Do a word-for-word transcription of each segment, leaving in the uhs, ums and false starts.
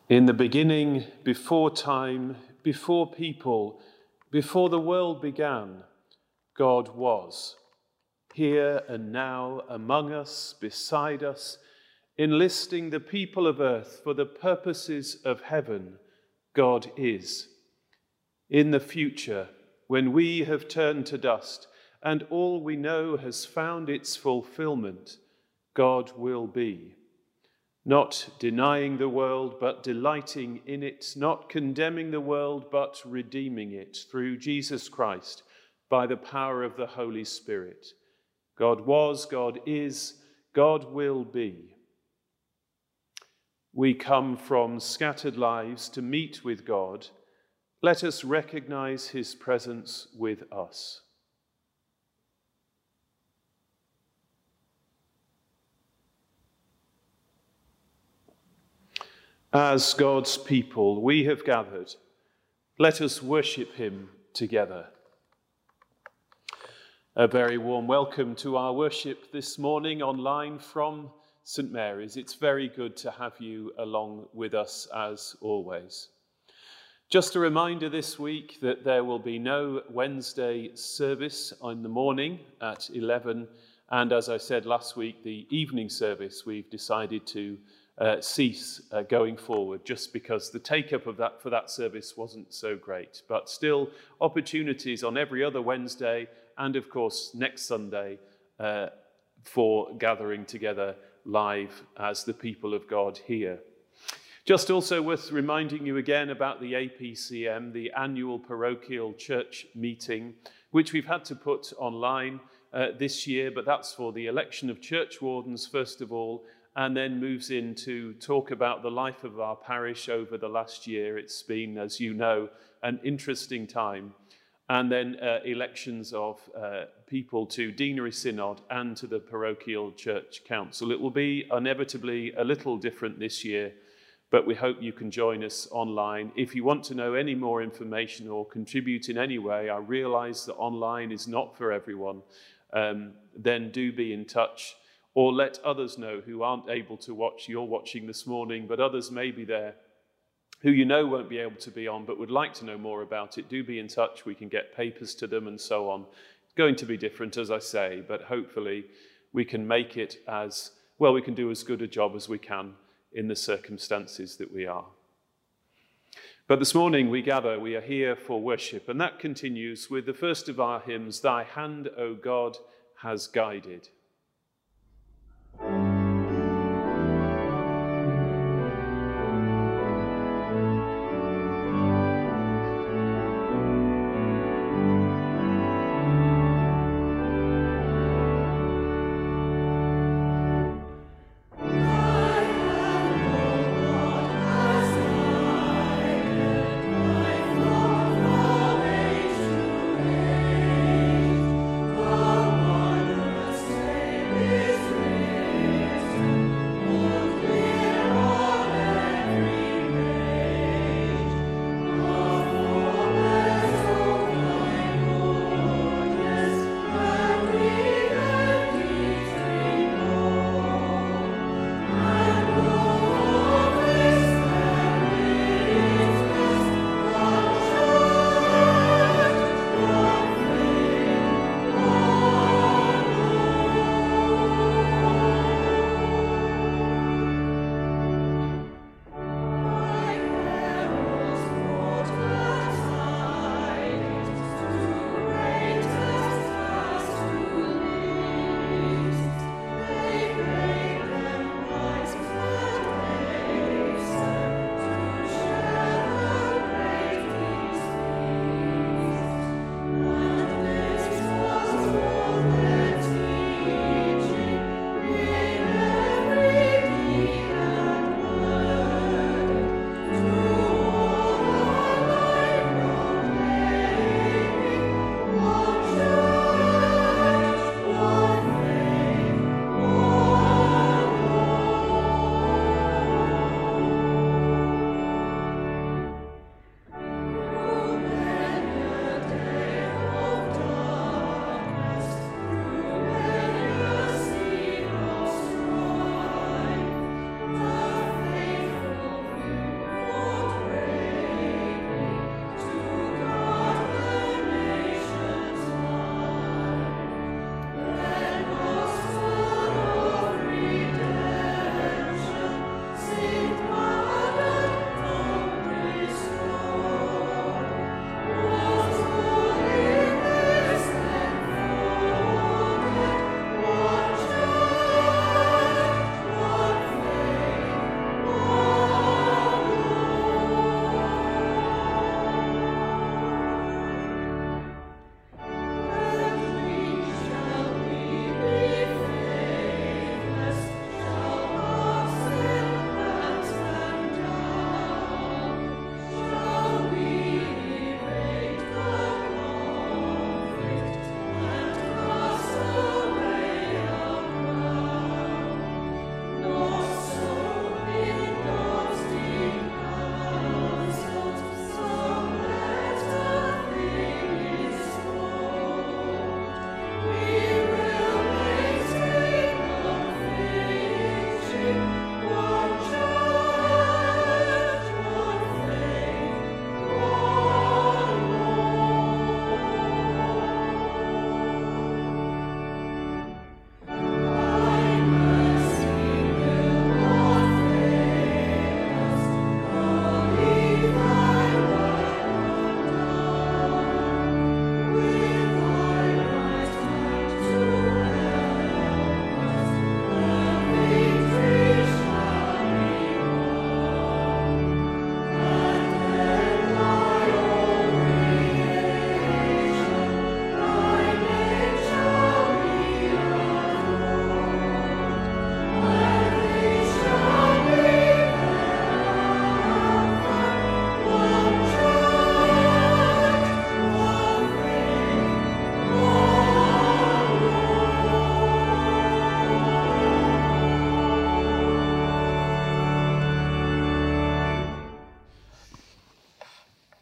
In the beginning, before time, before people, before the world began, God was, here and now among us, beside us, enlisting the people of earth for the purposes of heaven. God is. In the future, when we have turned to dust and all we know has found its fulfillment, God will be. Not denying the world, but delighting in it, not condemning the world, but redeeming it through Jesus Christ by the power of the Holy Spirit. God was, God is, God will be. We come from scattered lives to meet with God. Let us recognize his presence with us. As God's people, we have gathered. Let us worship him together. A very warm welcome to our worship this morning online from Saint Mary's. It's very good to have you along with us as always. Just a reminder this week that there will be no Wednesday service in the morning at eleven, and as I said last week, the evening service we've decided to Uh, cease uh, going forward, just because the take-up of that for that service wasn't so great. But still, opportunities on every other Wednesday, and of course next Sunday, uh, for gathering together live as the people of God here. Just also worth reminding you again about the A P C M, the annual parochial church meeting, which we've had to put online uh, this year, but that's for the election of church wardens first of all, and then moves in to talk about the life of our parish over the last year. It's been, as you know, an interesting time. And then uh, elections of uh, people to Deanery Synod and to the Parochial Church Council. It will be inevitably a little different this year, but we hope you can join us online. If you want to know any more information or contribute in any way, I realise that online is not for everyone, um, then do be in touch. Or let others know who aren't able to watch. You're watching this morning, but others may be there who you know won't be able to be on, but would like to know more about it. Do be in touch. We can get papers to them and so on. It's going to be different, as I say, but hopefully we can make it as, well, we can do as good a job as we can in the circumstances that we are. But this morning we gather, we are here for worship, and that continues with the first of our hymns, Thy Hand, O God, Has Guided. Israel.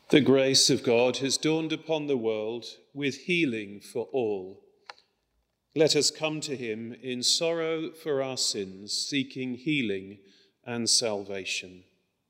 The grace of God has dawned upon the world with healing for all. Let us come to him in sorrow for our sins, seeking healing and salvation.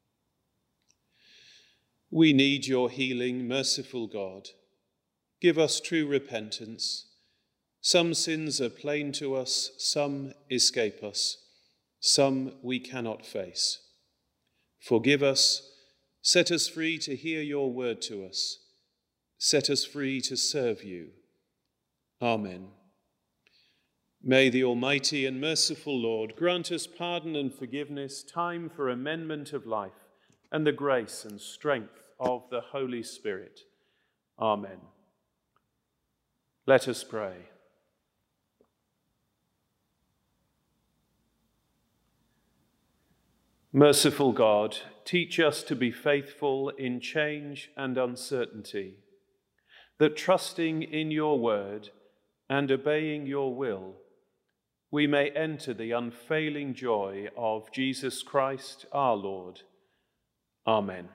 We need your healing, merciful God. Give us true repentance. Some sins are plain to us, some escape us, some we cannot face. Forgive us, set us free to hear your word to us. Set us free to serve you. Amen. May the Almighty and merciful Lord grant us pardon and forgiveness, time for amendment of life, and the grace and strength of the Holy Spirit. Amen. Let us pray. Merciful God, teach us to be faithful in change and uncertainty, that trusting in your word and obeying your will, we may enter the unfailing joy of Jesus Christ our Lord. Amen.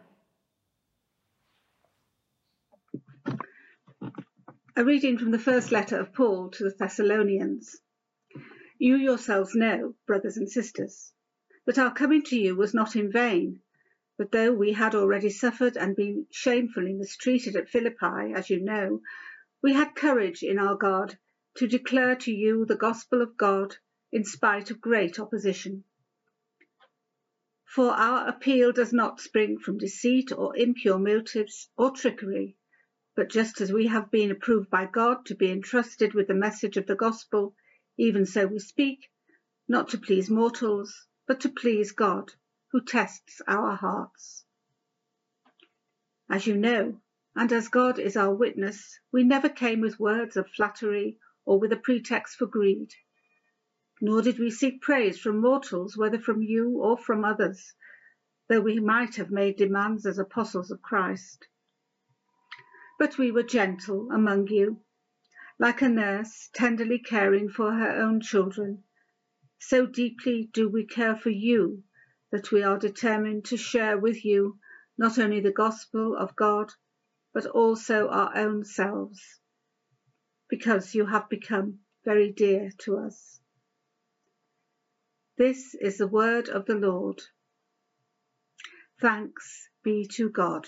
A reading from the first letter of Paul to the Thessalonians. You yourselves know, brothers and sisters, that our coming to you was not in vain, but though we had already suffered and been shamefully mistreated at Philippi, as you know, we had courage in our God to declare to you the gospel of God in spite of great opposition. For our appeal does not spring from deceit or impure motives or trickery, but just as we have been approved by God to be entrusted with the message of the gospel, even so we speak, not to please mortals, but to please God, who tests our hearts. As you know, and as God is our witness, we never came with words of flattery or with a pretext for greed. Nor did we seek praise from mortals, whether from you or from others, though we might have made demands as apostles of Christ. But we were gentle among you, like a nurse tenderly caring for her own children. So deeply do we care for you that we are determined to share with you not only the gospel of God, but also our own selves, because you have become very dear to us. This is the word of the Lord. Thanks be to God.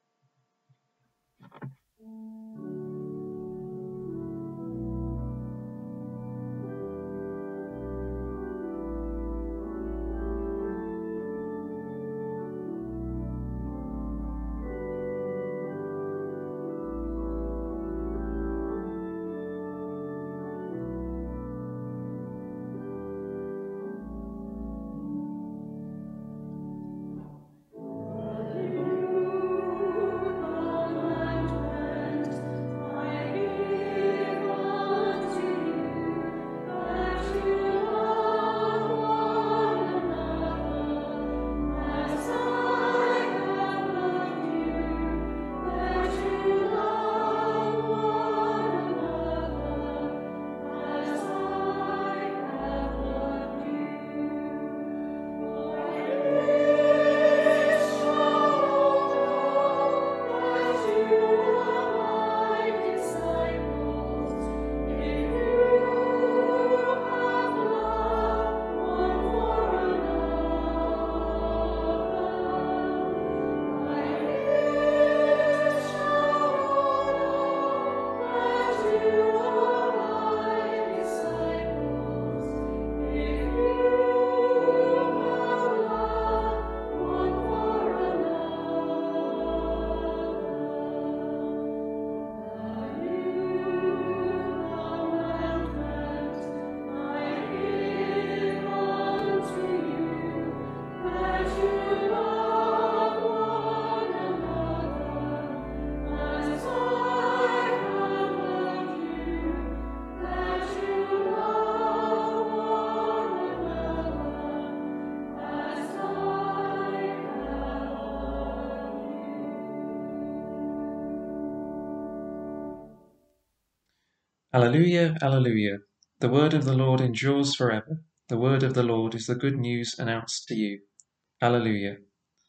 Alleluia, alleluia. The word of the Lord endures forever. The word of the Lord is the good news announced to you. Alleluia.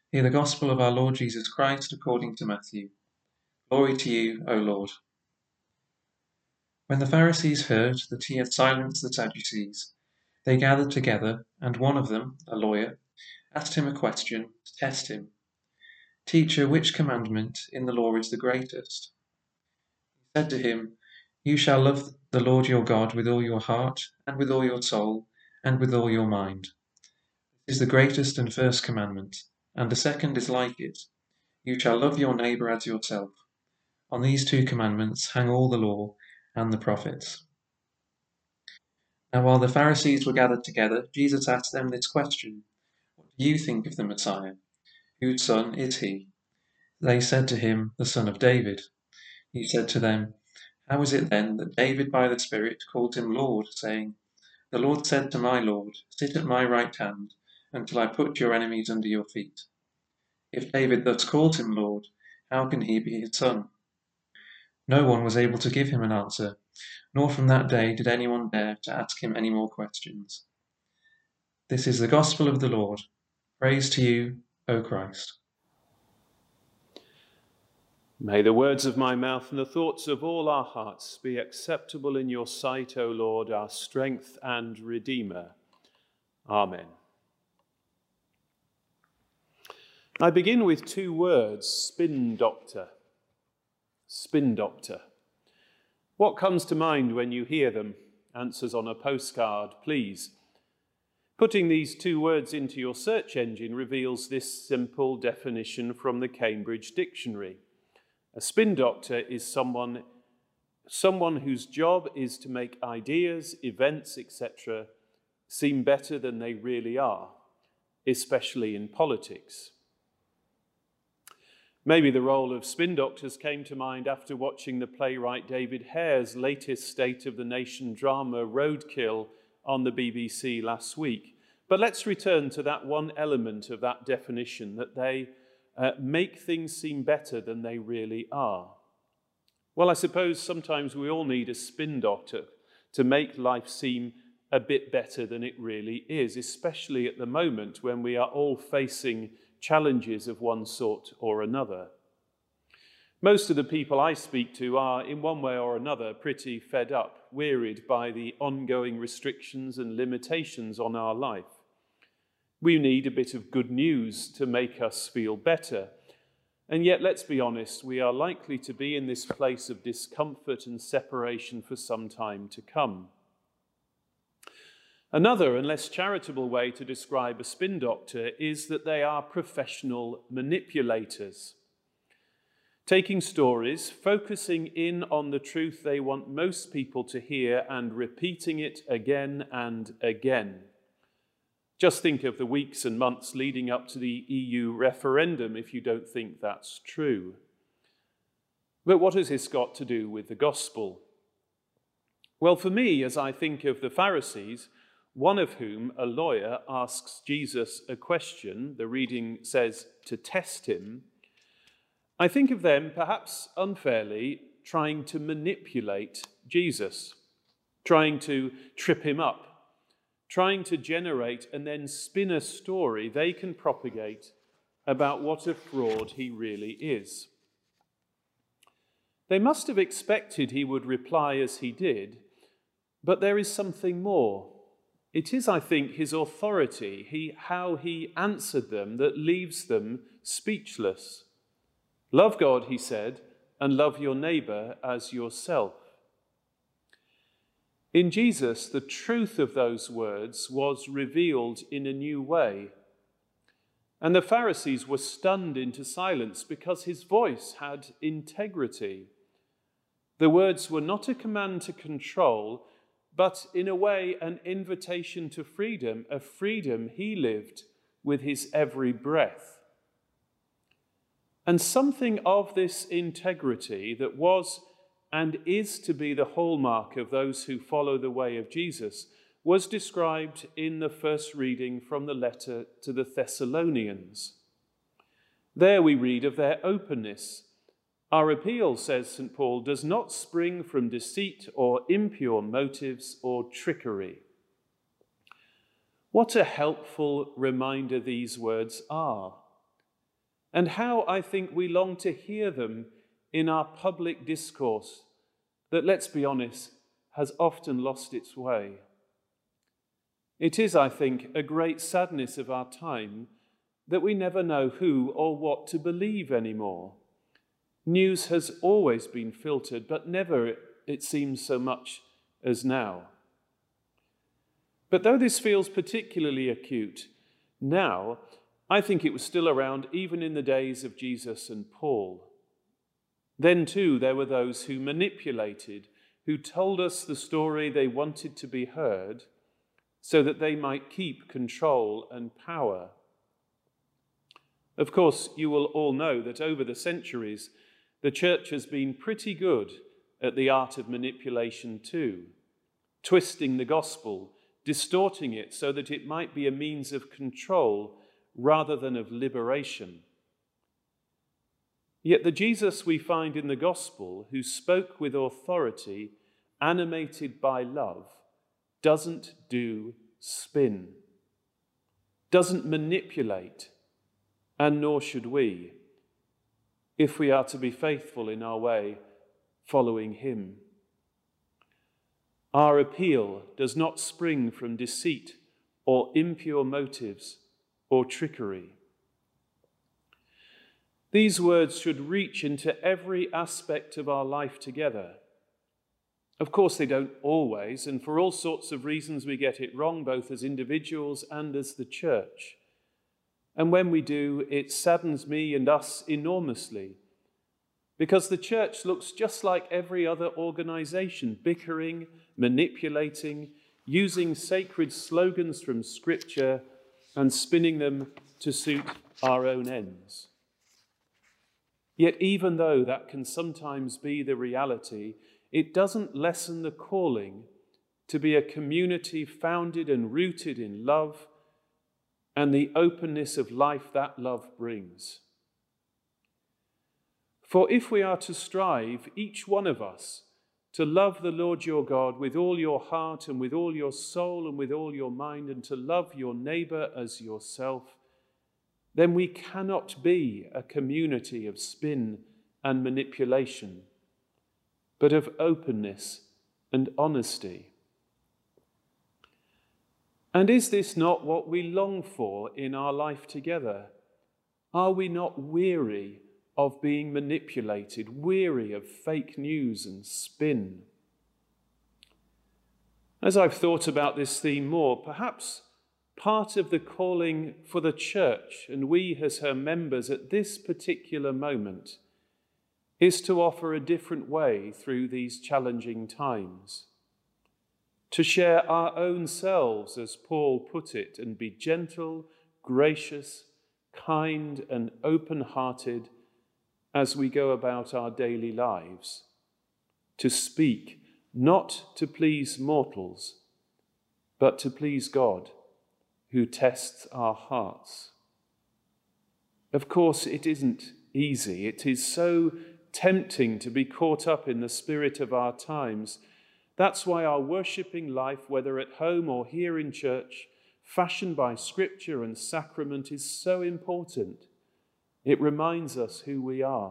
Hear the gospel of our Lord Jesus Christ according to Matthew. Glory to you, O Lord. When the Pharisees heard that he had silenced the Sadducees, they gathered together, and one of them, a lawyer, asked him a question to test him. Teacher, which commandment in the law is the greatest? He said to him, You shall love the Lord your God with all your heart, and with all your soul, and with all your mind. This is the greatest and first commandment, and the second is like it. You shall love your neighbour as yourself. On these two commandments hang all the law and the prophets. Now while the Pharisees were gathered together, Jesus asked them this question, What do you think of the Messiah? Whose son is he? They said to him, The son of David. He said to them, How is it then that David by the Spirit called him Lord, saying, The Lord said to my Lord, Sit at my right hand, until I put your enemies under your feet. If David thus called him Lord, how can he be his son? No one was able to give him an answer, nor from that day did anyone dare to ask him any more questions. This is the gospel of the Lord. Praise to you, O Christ. May the words of my mouth and the thoughts of all our hearts be acceptable in your sight, O Lord, our strength and Redeemer. Amen. I begin with two words, spin doctor. Spin doctor. What comes to mind when you hear them? Answers on a postcard, please. Putting these two words into your search engine reveals this simple definition from the Cambridge Dictionary. A spin doctor is someone, someone whose job is to make ideas, events, et cetera seem better than they really are, especially in politics. Maybe the role of spin doctors came to mind after watching the playwright David Hare's latest State of the Nation drama Roadkill on the B B C last week. But let's return to that one element of that definition, that they uh, make things seem better than they really are. Well, I suppose sometimes we all need a spin doctor to make life seem a bit better than it really is, especially at the moment when we are all facing challenges of one sort or another. Most of the people I speak to are, in one way or another, pretty fed up, wearied by the ongoing restrictions and limitations on our life. We need a bit of good news to make us feel better. And yet, let's be honest, we are likely to be in this place of discomfort and separation for some time to come. Another and less charitable way to describe a spin doctor is that they are professional manipulators, taking stories, focusing in on the truth they want most people to hear and repeating it again and again. Just think of the weeks and months leading up to the E U referendum if you don't think that's true. But what has this got to do with the gospel? Well, for me, as I think of the Pharisees, one of whom, a lawyer, asks Jesus a question, the reading says to test him, I think of them, perhaps unfairly, trying to manipulate Jesus, trying to trip him up, trying to generate and then spin a story they can propagate about what a fraud he really is. They must have expected he would reply as he did, but there is something more. It is, I think, his authority, he, how he answered them, that leaves them speechless. Love God, he said, and love your neighbour as yourself. In Jesus, the truth of those words was revealed in a new way. And the Pharisees were stunned into silence because his voice had integrity. The words were not a command to control, but in a way an invitation to freedom, a freedom he lived with his every breath. And something of this integrity that was and is to be the hallmark of those who follow the way of Jesus was described in the first reading from the letter to the Thessalonians. There we read of their openness. Our appeal, says Saint Paul, does not spring from deceit or impure motives or trickery. What a helpful reminder these words are. and how I think we long to hear them in our public discourse that, let's be honest, has often lost its way. It is, I think, a great sadness of our time that we never know who or what to believe anymore. News has always been filtered, but never, it seems, so much as now. But though this feels particularly acute now, I think it was still around even in the days of Jesus and Paul. Then too, there were those who manipulated, who told us the story they wanted to be heard so that they might keep control and power. Of course, you will all know that over the centuries, the church has been pretty good at the art of manipulation too, twisting the gospel, distorting it so that it might be a means of control rather than of liberation. Yet the Jesus we find in the gospel, who spoke with authority, animated by love, doesn't do spin, doesn't manipulate, and nor should we, if we are to be faithful in our way, following him. Our appeal does not spring from deceit or impure motives or trickery. These words should reach into every aspect of our life together. Of course, they don't always, and for all sorts of reasons we get it wrong, both as individuals and as the church. And when we do, it saddens me and us enormously, because the church looks just like every other organization, bickering, manipulating, using sacred slogans from Scripture and spinning them to suit our own ends. Yet even though that can sometimes be the reality, it doesn't lessen the calling to be a community founded and rooted in love and the openness of life that love brings. For if we are to strive, each one of us, to love the Lord your God with all your heart and with all your soul and with all your mind, and to love your neighbour as yourself, then we cannot be a community of spin and manipulation, but of openness and honesty. And is this not what we long for in our life together? Are we not weary of being manipulated, weary of fake news and spin? As I've thought about this theme more, perhaps part of the calling for the church, and we as her members at this particular moment, is to offer a different way through these challenging times, to share our own selves, as Paul put it, and be gentle, gracious, kind, and open-hearted as we go about our daily lives, to speak not to please mortals, but to please God, who tests our hearts. Of course, it isn't easy. It is so tempting to be caught up in the spirit of our times. That's why our worshipping life, whether at home or here in church, fashioned by Scripture and sacrament, is so important. It reminds us who we are.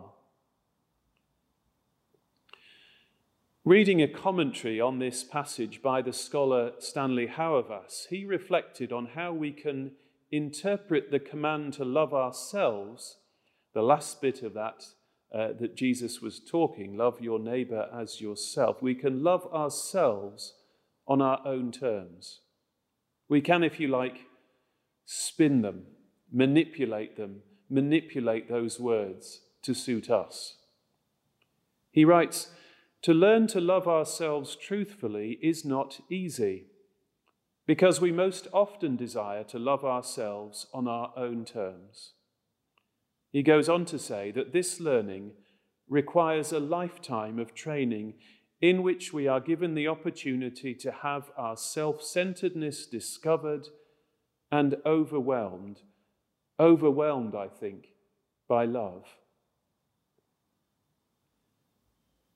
Reading a commentary on this passage by the scholar Stanley Hauerwas, he reflected on how we can interpret the command to love ourselves, the last bit of that uh, that Jesus was talking, love your neighbour as yourself. We can love ourselves on our own terms. We can, if you like, spin them, manipulate them, manipulate those words to suit us. He writes, to learn to love ourselves truthfully is not easy, because we most often desire to love ourselves on our own terms. He goes on to say that this learning requires a lifetime of training in which we are given the opportunity to have our self-centeredness discovered and overwhelmed, overwhelmed, I think, by love.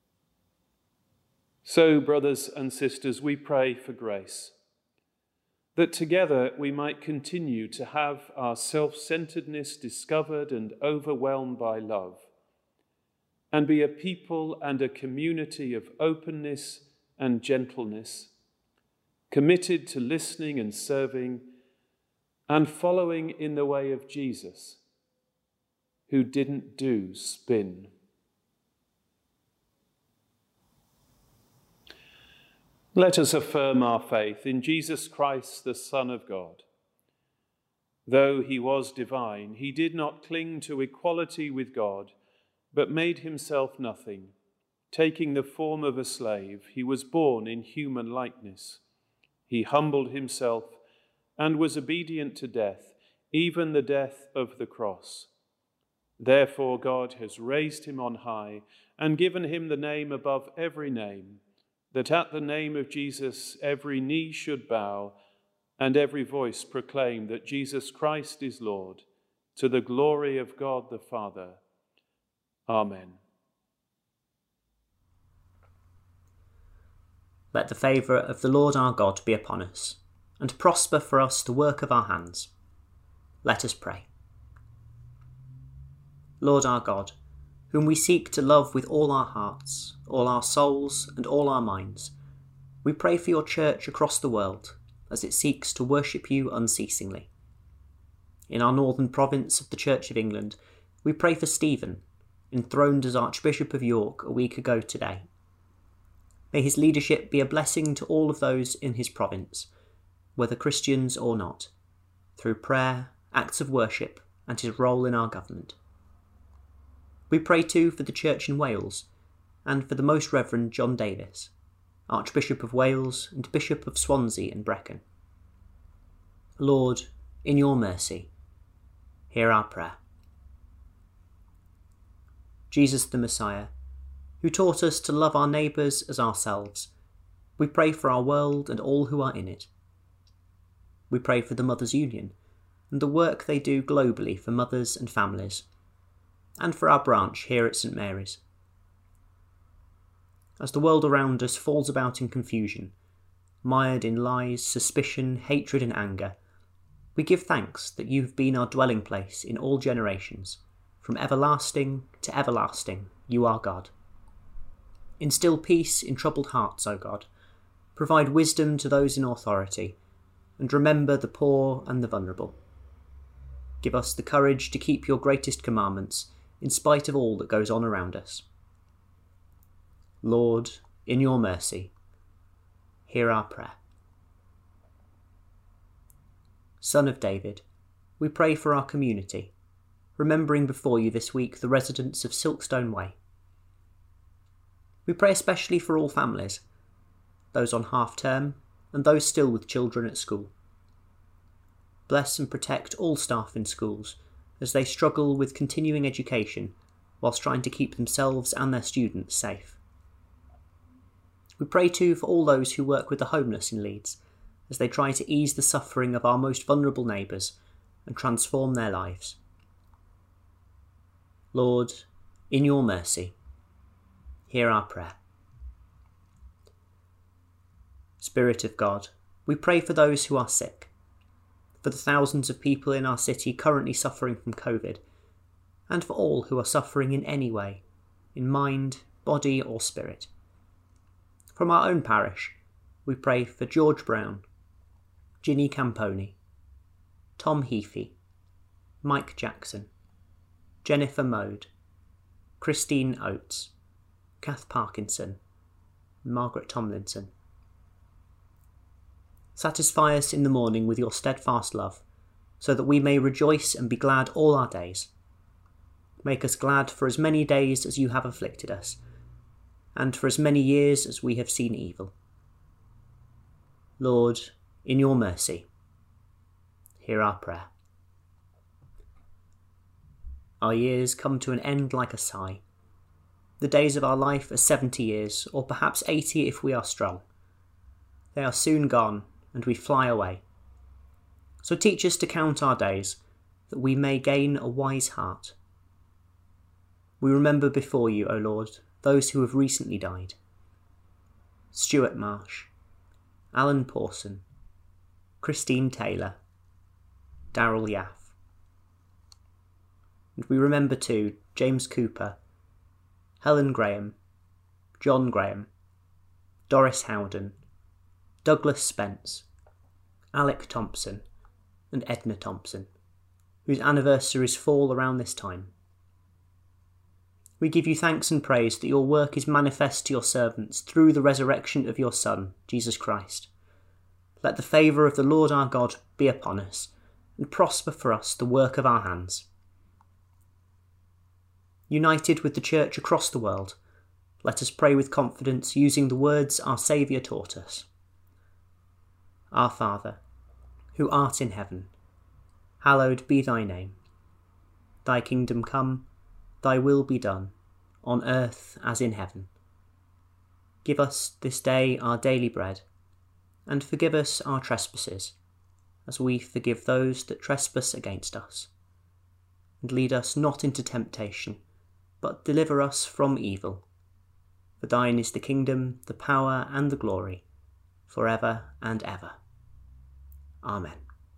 So, brothers and sisters, we pray for grace, that together we might continue to have our self-centeredness discovered and overwhelmed by love, and be a people and a community of openness and gentleness, committed to listening and serving and following in the way of Jesus, who didn't do spin. Let us affirm our faith in Jesus Christ, the Son of God. Though he was divine, he did not cling to equality with God, but made himself nothing. Taking the form of a slave, he was born in human likeness. He humbled himself and was obedient to death, even the death of the cross. Therefore God has raised him on high and given him the name above every name, that at the name of Jesus every knee should bow and every voice proclaim that Jesus Christ is Lord, to the glory of God the Father. Amen. Let the favour of the Lord our God be upon us, and prosper for us the work of our hands. Let us pray. Lord our God, whom we seek to love with all our hearts, all our souls, and all our minds, we pray for your church across the world as it seeks to worship you unceasingly. In our northern province of the Church of England, we pray for Stephen, enthroned as Archbishop of York a week ago today. May his leadership be a blessing to all of those in his province, whether Christians or not, through prayer, acts of worship, and his role in our government. We pray too for the Church in Wales, and for the Most Reverend John Davis, Archbishop of Wales and Bishop of Swansea and Brecon. Lord, in your mercy, hear our prayer. Jesus the Messiah, who taught us to love our neighbours as ourselves, we pray for our world and all who are in it. We pray for the Mothers' Union and the work they do globally for mothers and families, and for our branch here at St Mary's. As the world around us falls about in confusion, mired in lies, suspicion, hatred and anger, we give thanks that you have been our dwelling place in all generations. From everlasting to everlasting, you are God. Instill peace in troubled hearts, O God. Provide wisdom to those in authority, and remember the poor and the vulnerable. Give us the courage to keep your greatest commandments, in spite of all that goes on around us. Lord, in your mercy, hear our prayer. Son of David, we pray for our community, remembering before you this week the residents of Silkstone Way. We pray especially for all families, those on half-term and those still with children at school. Bless and protect all staff in schools as they struggle with continuing education whilst trying to keep themselves and their students safe. We pray too for all those who work with the homeless in Leeds as they try to ease the suffering of our most vulnerable neighbours and transform their lives. Lord, in your mercy, hear our prayer. Spirit of God, we pray for those who are sick, for the thousands of people in our city currently suffering from COVID, and for all who are suffering in any way, in mind, body or spirit. From our own parish, we pray for George Brown, Ginny Camponi, Tom Heafy, Mike Jackson, Jennifer Mode, Christine Oates, Kath Parkinson, and Margaret Tomlinson. Satisfy us in the morning with your steadfast love, so that we may rejoice and be glad all our days. Make us glad for as many days as you have afflicted us, and for as many years as we have seen evil. Lord, in your mercy, hear our prayer. Our years come to an end like a sigh. The days of our life are seventy years, or perhaps eighty if we are strong. They are soon gone, and we fly away. So teach us to count our days, that we may gain a wise heart. We remember before you, O Lord, those who have recently died. Stuart Marsh, Alan Pawson, Christine Taylor, Daryl Yaff. And we remember too James Cooper, Helen Graham, John Graham, Doris Howden, Douglas Spence, Alec Thompson and Edna Thompson, whose anniversaries fall around this time. We give you thanks and praise that your work is manifest to your servants through the resurrection of your Son, Jesus Christ. Let the favour of the Lord our God be upon us, and prosper for us the work of our hands. United with the Church across the world, let us pray with confidence using the words our Saviour taught us. Our Father, who art in heaven, hallowed be thy name. Thy kingdom come, thy will be done, on earth as in heaven. Give us this day our daily bread, and forgive us our trespasses, as we forgive those that trespass against us. And lead us not into temptation, but deliver us from evil. For thine is the kingdom, the power, and the glory, for ever and ever. Amen.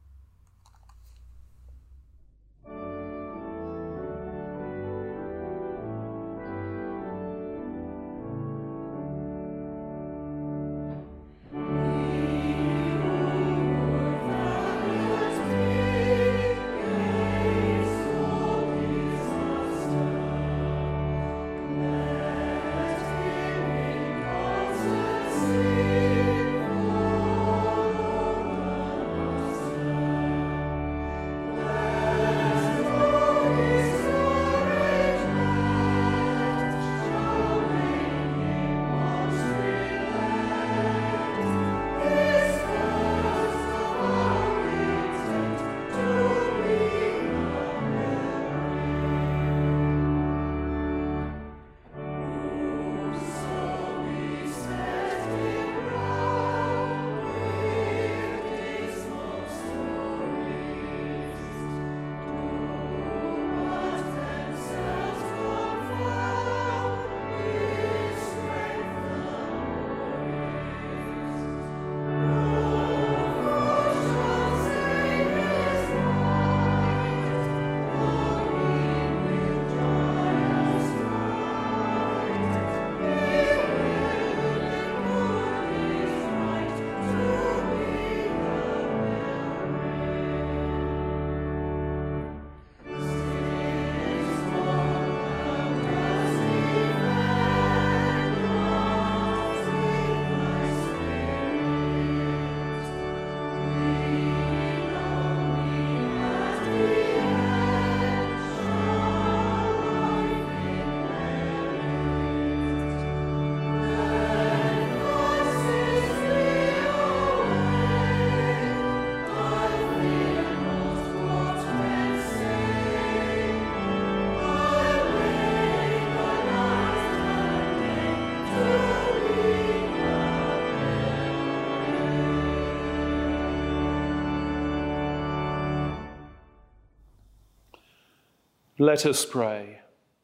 Let us pray.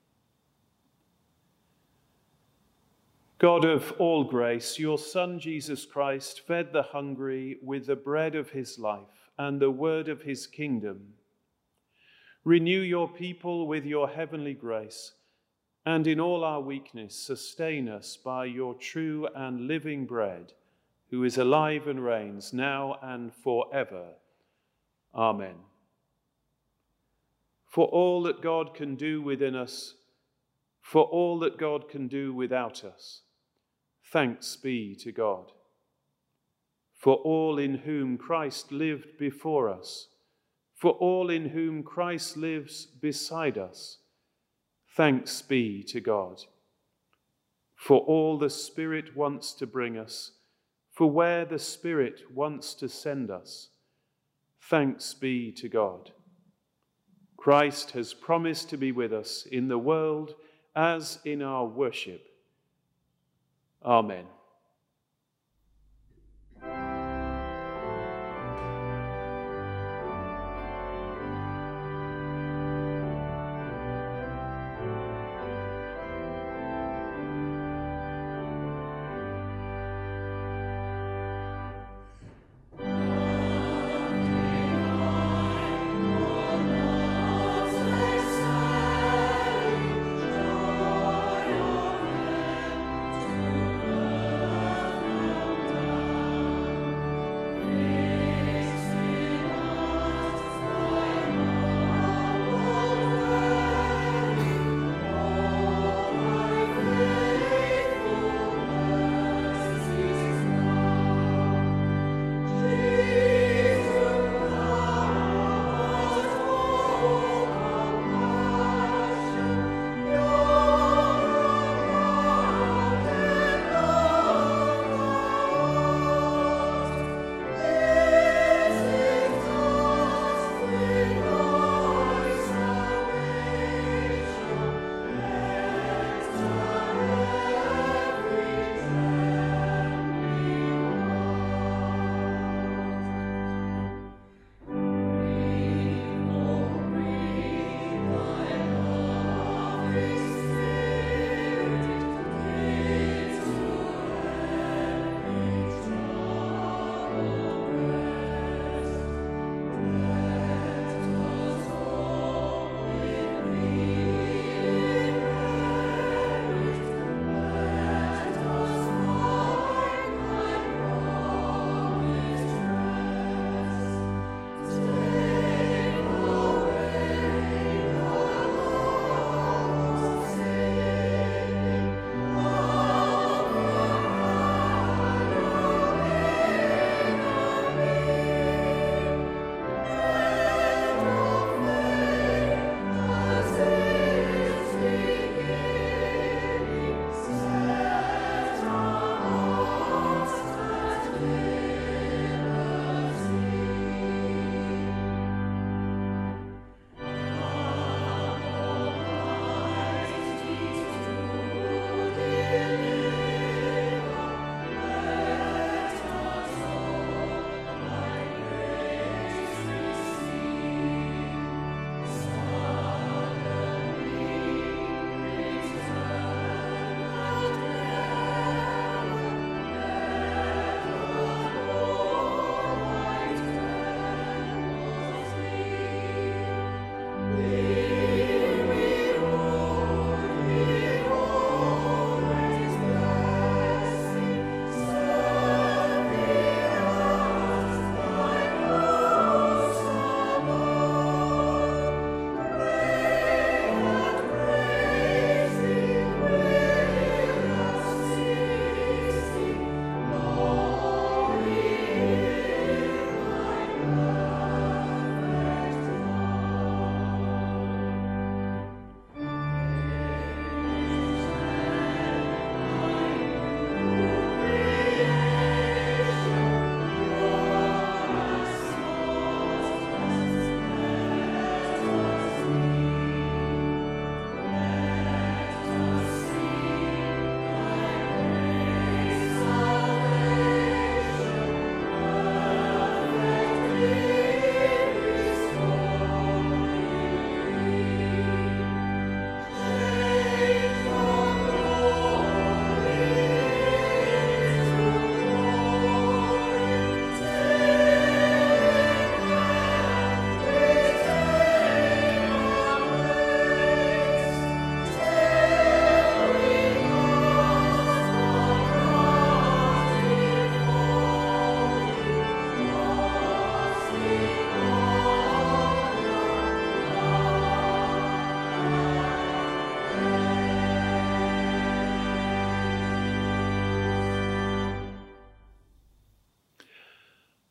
God of all grace, your Son Jesus Christ fed the hungry with the bread of his life and the word of his kingdom. Renew your people with your heavenly grace, and in all our weakness sustain us by your true and living bread, who is alive and reigns now and forever. Amen. For all that God can do within us, for all that God can do without us, thanks be to God. For all in whom Christ lived before us, for all in whom Christ lives beside us, thanks be to God. For all the Spirit wants to bring us, for where the Spirit wants to send us, thanks be to God. Christ has promised to be with us in the world as in our worship. Amen.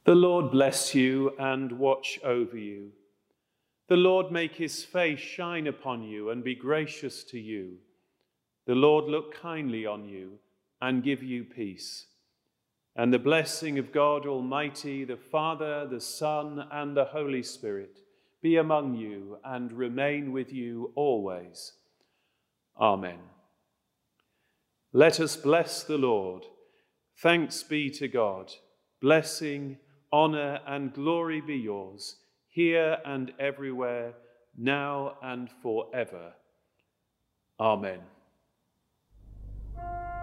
The Lord bless you and watch over you. The Lord make his face shine upon you and be gracious to you. The Lord look kindly on you and give you peace. And the blessing of God Almighty, the Father, the Son, and the Holy Spirit be among you and remain with you always. Amen. Let us bless the Lord. Thanks be to God. Blessing, honor, and glory be yours, here and everywhere, now and forever. Amen.